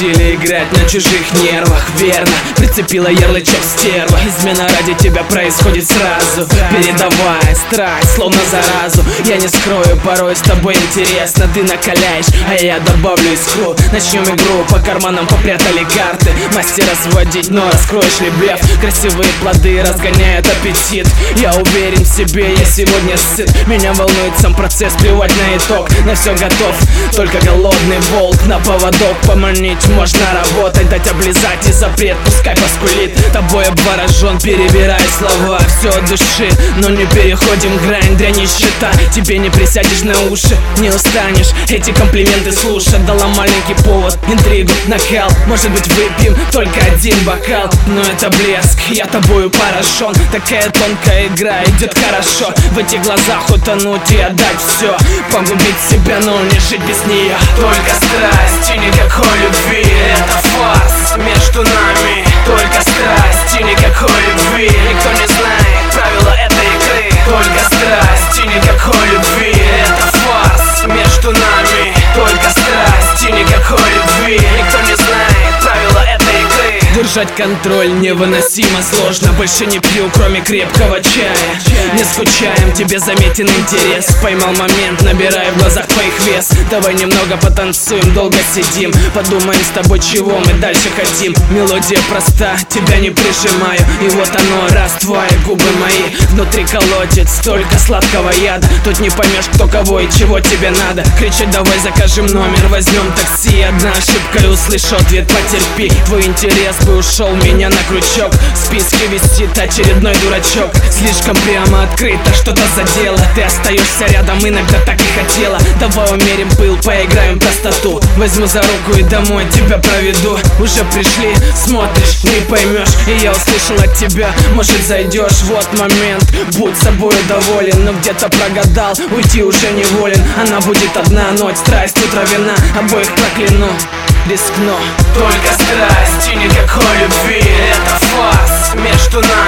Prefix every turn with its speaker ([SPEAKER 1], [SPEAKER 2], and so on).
[SPEAKER 1] Научили играть на чужих нервах, верно, прицепила ярлычок стерва. Измена ради тебя происходит сразу, передавая страсть, словно заразу. Я не скрою, порой с тобой интересно. Ты накаляешь, а я добавлю искру. Начнем игру, по карманам попрятали карты. Мастера сводить, но раскроешь ли блеф? Красивые плоды разгоняют аппетит. Я уверен в себе, я сегодня сыт. Меня волнует сам процесс, плевать на итог. На все готов, только голодный волк на поводок. Поманить можно работать, дать облизать и запрет, пускай поскулит. Тобой обворожен, перебирай слова, все от души, но не переходим грань, дрянь и счета. Тебе не присядешь на уши, не устанешь эти комплименты слушать. Дала маленький повод, интригу, накал. Может быть выпьем только один бокал, но это блеск, я тобою поражен. Такая тонкая игра идет хорошо. В этих глазах утонуть и отдать все, погубить себя, но не жить без нее. Только страсть и никакой любви, это фарс между нами. Только страсть и никакой любви, никто не знает правила этой игры. Только страсть и никакой любви, это фарс между нами. Только страсть и никакой любви, никто не знает правила этой игры. Держать контроль невыносимо сложно. Больше не пью, кроме крепкого чая. Не скучаем, тебе заметен интерес. Поймал момент, набирая в глазах твоих вес. Давай немного потанцуем, долго сидим. Подумаем с тобой, чего мы дальше хотим. Мелодия проста, тебя не прижимаю. И вот оно, раз твои губы мои. Внутри колотит столько сладкого яда. Тут не поймешь, кто кого и чего тебе надо. Кричать давай закажем номер, возьмем такси. Одна ошибка и услышу ответ, потерпи. Твой интерес бы ушел меня на крючок. В списке висит очередной дурачок. Слишком прямо открыто, что-то задело. Ты остаешься рядом, иногда так и хотела. Давай умерим пыл, поиграем в простоту. Возьму за руку и домой тебя проведу. Уже пришли, смотришь, не поймешь. И я услышал от тебя, может зайдешь. Вот момент, будь собой доволен. Но где-то прогадал, уйти уже не волен. Она будет одна ночь, страсть, утро вина. Обоих прокляну, рискну. Только страсть и никакой любви, это фарс между нами.